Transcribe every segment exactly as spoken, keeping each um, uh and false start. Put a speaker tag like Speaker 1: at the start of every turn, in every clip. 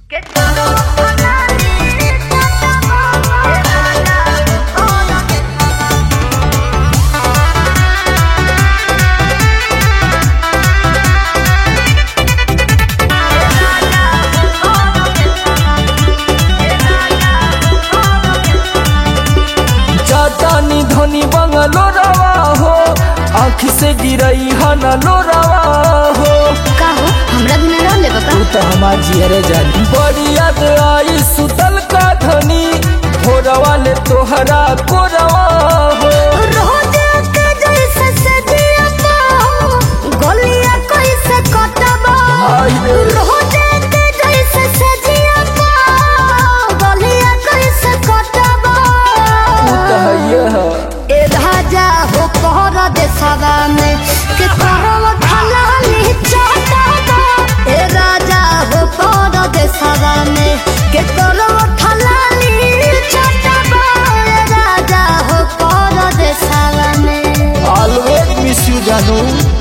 Speaker 1: जातानी धनी बंगलो रवा हो, आँखी से गिरई हना लो रवा हो।
Speaker 2: का हो हमरा बिना रह ले बका?
Speaker 1: तू तो हमार जियरे जानी। बड़ी याद आई सुतल का धनी, भोरवा ले तोहरा को रवा हो।
Speaker 2: रोजे के जैसे सजिया पाओ, गलिया कैसे कटबा। रोजे के जैसे सजिया पाओ, गलिया कैसे कटबा।
Speaker 1: तू तो है है।
Speaker 2: ए राजा हो पहर देशवा में के करवा खलाली चटबा। ए राजा हो पहर देशवा में के करवा खलाली चटबा। ए राजा हो पहर देशवा में।
Speaker 1: ऑलवेज मिस यू जानू।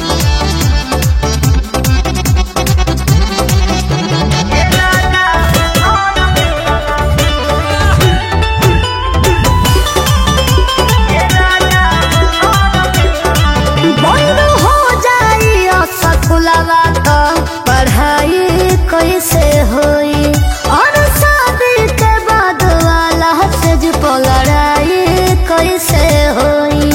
Speaker 2: बंद हो जाई स्कूलवा तो पढ़ाई कैसे होई। और शादी के बाद वाला से जो लड़ाई कैसे होई।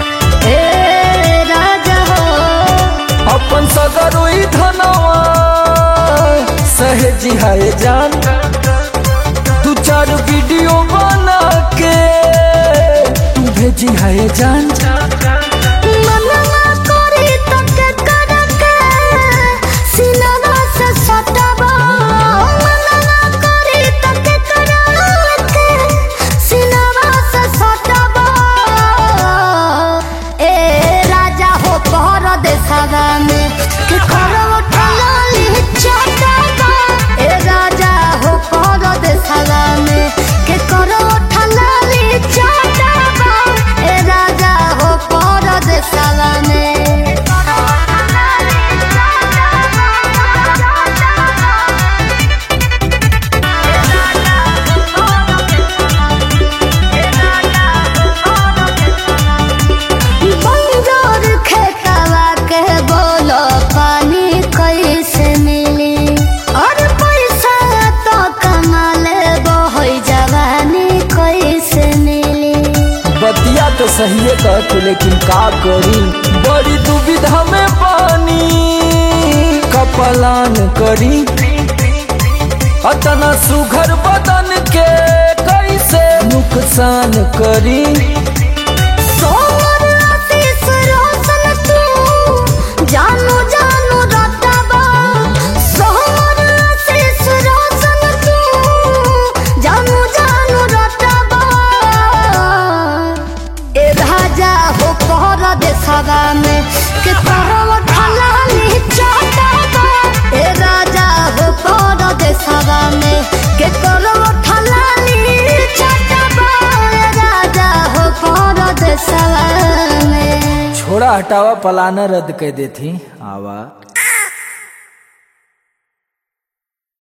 Speaker 2: ए राजा हो
Speaker 1: अपन सगरोई धनवा सहेजी है जान। तू चार वीडियो बना के तू भेजी है जान।
Speaker 2: मनवा करी तो के करके सिनवा से सटबा। मनवा करी तो के करके सिनवा से सटबा। ए राजा हो पहर देशवा में के करवा खलाली चटबा। ए राजा हो पहर देशवा में के करवा खलाली चटबा। ए राजा हो पहर देशवा में। बंजर खेतवा के बोलो पानी कैसे मिली। और पैसा तो कमा ले बहई जवानी कैसे मिली।
Speaker 1: बतिया तो सही है कहतू, लेकिन का करी बड़ी दुविधा में पानी कपलान करी। अतना सुघर बदन के कैसे नुकसान करी।
Speaker 2: सोमर आशीष रोशन तू जानू जानू रटबा। सोमर आशीष रोशन तू जानू जानू रटबा। ए राजा हो पहर देशवा में के करवा खलाली चटबा। ए राजा हो पहर देशवा में के करवा खलाली चटबा। ए राजा हो पहर देशवा में।
Speaker 1: छोड़ा हटावा पलाना रद्द कर देती आवा।